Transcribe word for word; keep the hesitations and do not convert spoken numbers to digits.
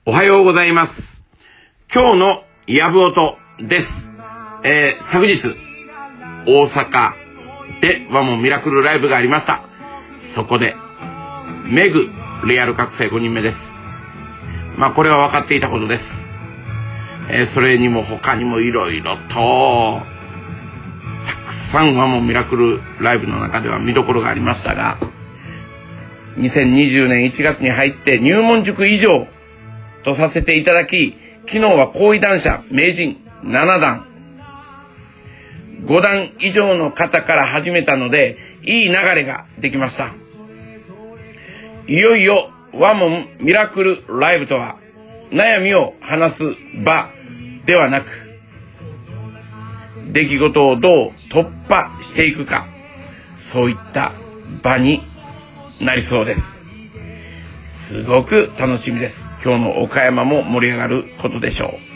おはようございます。今日のやぶ音です。えー、昨日、大阪でワモンミラクルライブがありました。そこで、メグリアル覚醒ごにんめです。まあこれは分かっていたことです。えー、それにも他にもいろいろと、たくさんワモンミラクルライブの中では見どころがありましたが、にせんにじゅうねんいちがつに入って入門塾以上とさせていただき、昨日は高位段者名人ななだん、ごだん以上の方から始めたので、いい流れができました。いよいよワモンミラクルライブとは、悩みを話す場ではなく、出来事をどう突破していくか、そういった場になりそうです。すごく楽しみです。今日の岡山も盛り上がることでしょう。